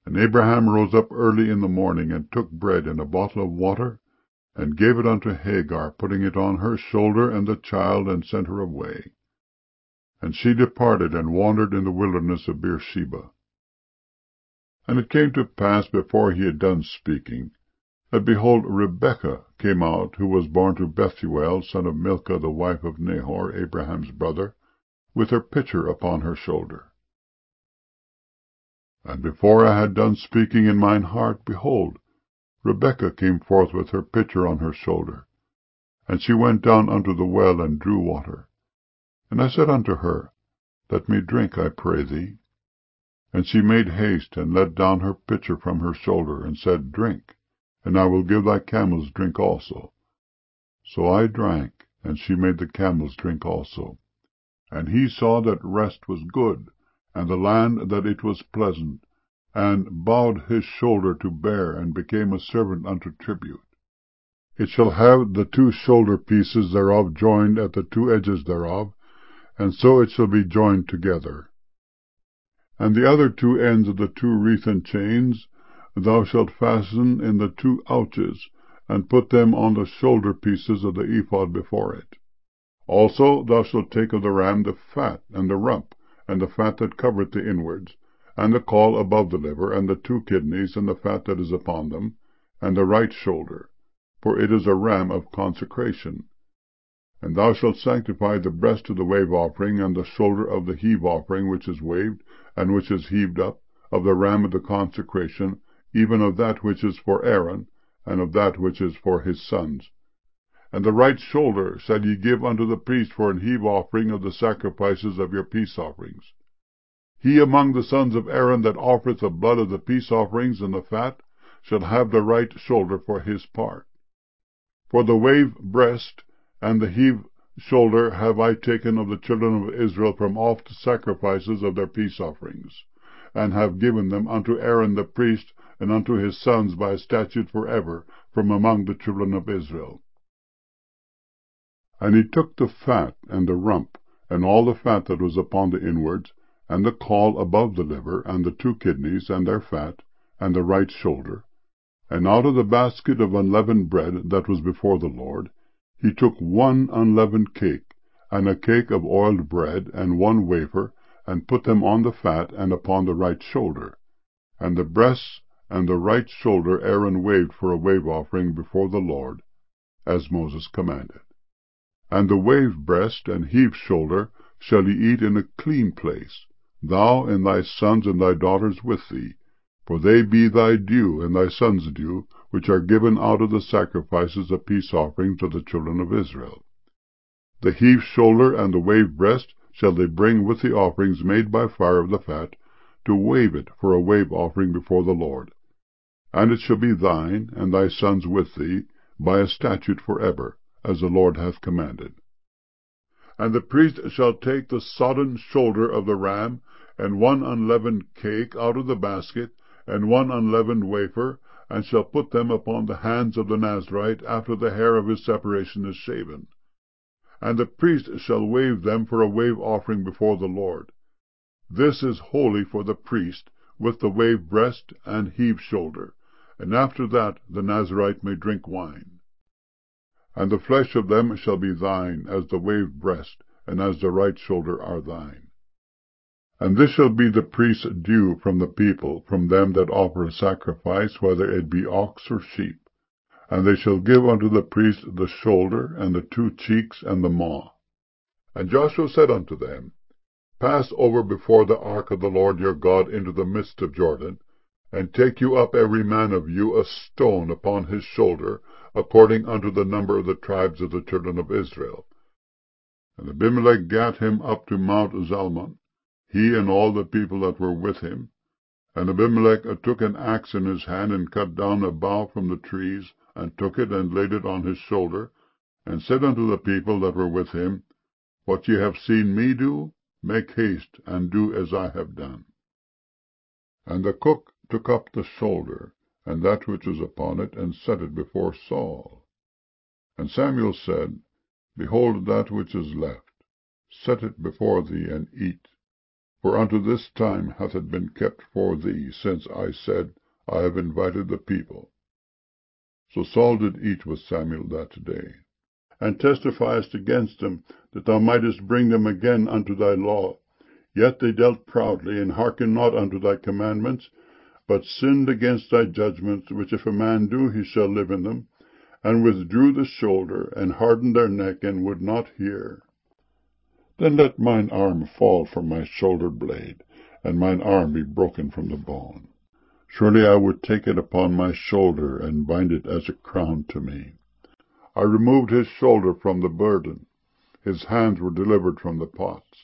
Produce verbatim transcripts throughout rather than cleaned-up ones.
And Abraham rose up early in the morning, and took bread and a bottle of water, and gave it unto Hagar, putting it on her shoulder and the child, and sent her away. And she departed, and wandered in the wilderness of Beersheba. And it came to pass, before he had done speaking, that, behold, Rebekah came out, who was born to Bethuel, son of Milcah, the wife of Nahor, Abraham's brother, with her pitcher upon her shoulder. And before I had done speaking in mine heart, behold, Rebekah came forth with her pitcher on her shoulder. And she went down unto the well, and drew water. And I said unto her, Let me drink, I pray thee. And she made haste, and let down her pitcher from her shoulder, and said, Drink, and I will give thy camels drink also. So I drank, and she made the camels drink also. And he saw that rest was good, and the land that it was pleasant, and bowed his shoulder to bear, and became a servant unto tribute. It shall have the two shoulder pieces thereof joined at the two edges thereof, and so it shall be joined together. And the other two ends of the two wreathen chains thou shalt fasten in the two ouches, and put them on the shoulder pieces of the ephod before it. Also thou shalt take of the ram the fat, and the rump, and the fat that covereth the inwards, and the caul above the liver, and the two kidneys, and the fat that is upon them, and the right shoulder, for it is a ram of consecration. And thou shalt sanctify the breast of the wave offering, and the shoulder of the heave offering, which is waved, and which is heaved up, of the ram of the consecration, even of that which is for Aaron, and of that which is for his sons. And the right shoulder shall ye give unto the priest for an heave offering of the sacrifices of your peace offerings. He among the sons of Aaron that offereth the blood of the peace offerings and the fat shall have the right shoulder for his part. For the wave breast and the heave shoulder have I taken of the children of Israel from off the sacrifices of their peace offerings, and have given them unto Aaron the priest, and unto his sons by a statute for ever, from among the children of Israel. And he took the fat, and the rump, and all the fat that was upon the inwards, and the caul above the liver, and the two kidneys, and their fat, and the right shoulder, and out of the basket of unleavened bread that was before the Lord, he took one unleavened cake, and a cake of oiled bread, and one wafer, and put them on the fat, and upon the right shoulder. And the breasts and the right shoulder Aaron waved for a wave offering before the Lord, as Moses commanded. And the wave breast and heave shoulder shall ye eat in a clean place, thou and thy sons and thy daughters with thee, for they be thy due and thy sons' due, which are given out of the sacrifices of peace offerings of the children of Israel. The heave shoulder and the wave breast shall they bring with the offerings made by fire of the fat, to wave it for a wave offering before the Lord. And it shall be thine, and thy sons with thee, by a statute for ever, as the Lord hath commanded. And the priest shall take the sodden shoulder of the ram, and one unleavened cake out of the basket, and one unleavened wafer, and shall put them upon the hands of the Nazarite after the hair of his separation is shaven. And the priest shall wave them for a wave offering before the Lord. This is holy for the priest, with the wave breast and heave shoulder, and after that the Nazarite may drink wine. And the flesh of them shall be thine, as the wave breast, and as the right shoulder are thine. And this shall be the priest's due from the people, from them that offer a sacrifice, whether it be ox or sheep. And they shall give unto the priest the shoulder, and the two cheeks, and the maw. And Joshua said unto them, Pass over before the ark of the Lord your God into the midst of Jordan, and take you up every man of you a stone upon his shoulder, according unto the number of the tribes of the children of Israel. And Abimelech gat him up to Mount Zalmon, he and all the people that were with him. And Abimelech took an axe in his hand, and cut down a bough from the trees, and took it, and laid it on his shoulder, and said unto the people that were with him, What ye have seen me do, make haste, and do as I have done. And the cook took up the shoulder, and that which was upon it, and set it before Saul. And Samuel said, Behold that which is left, set it before thee, and eat. For unto this time hath it been kept for thee, since I said, I have invited the people. So Saul did eat with Samuel that day, and testifiest against them, that thou mightest bring them again unto thy law. Yet they dealt proudly, and hearkened not unto thy commandments, but sinned against thy judgments, which if a man do, he shall live in them, and withdrew the shoulder, and hardened their neck, and would not hear. Then let mine arm fall from my shoulder blade, and mine arm be broken from the bone. Surely I would take it upon my shoulder, and bind it as a crown to me. I removed his shoulder from the burden, his hands were delivered from the pots.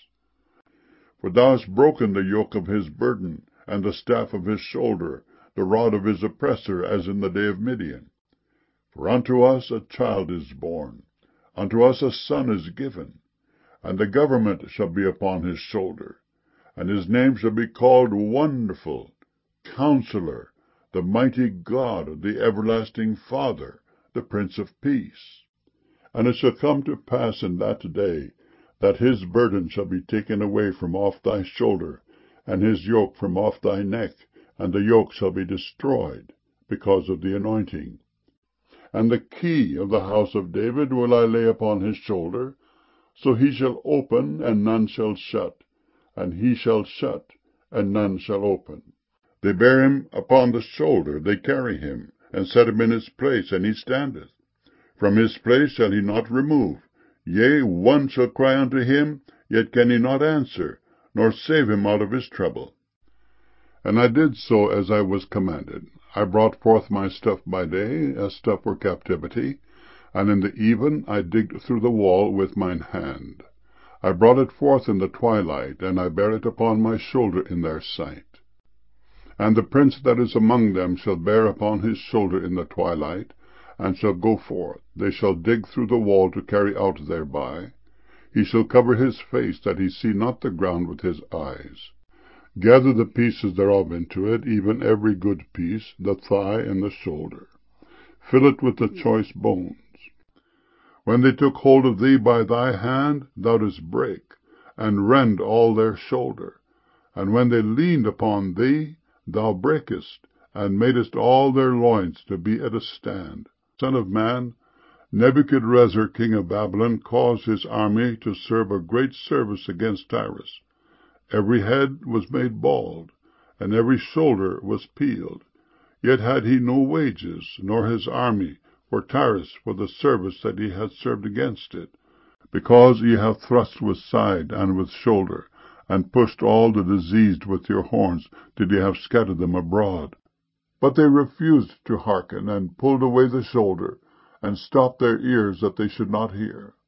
For thou hast broken the yoke of his burden, and the staff of his shoulder, the rod of his oppressor, as in the day of Midian. For unto us a child is born, unto us a son is given, and the government shall be upon his shoulder, and his name shall be called Wonderful, Counselor, the Mighty God, the Everlasting Father, the Prince of Peace. And it shall come to pass in that day, that his burden shall be taken away from off thy shoulder, and his yoke from off thy neck, and the yoke shall be destroyed, because of the anointing. And the key of the house of David will I lay upon his shoulder, so he shall open, and none shall shut, and he shall shut, and none shall open. They bear him upon the shoulder, they carry him, and set him in his place, and he standeth. From his place shall he not remove. Yea, one shall cry unto him, yet can he not answer, nor save him out of his trouble. And I did so as I was commanded. I brought forth my stuff by day, as stuff for captivity, and in the even I digged through the wall with mine hand. I brought it forth in the twilight, and I bare it upon my shoulder in their sight. And the prince that is among them shall bear upon his shoulder in the twilight, and shall go forth. They shall dig through the wall to carry out thereby. He shall cover his face, that he see not the ground with his eyes. Gather the pieces thereof into it, even every good piece, the thigh and the shoulder. Fill it with the choice bones. When they took hold of thee by thy hand, thou didst break, and rend all their shoulder. And when they leaned upon thee, thou breakest, and madest all their loins to be at a stand. Son of man, Nebuchadrezzar king of Babylon caused his army to serve a great service against Tyrus. Every head was made bald, and every shoulder was peeled. Yet had he no wages, nor his army, for Tyrus, for the service that he had served against it, because ye have thrust with side and with shoulder, and pushed all the diseased with your horns, did ye have scattered them abroad. But they refused to hearken, and pulled away the shoulder, and stopped their ears that they should not hear.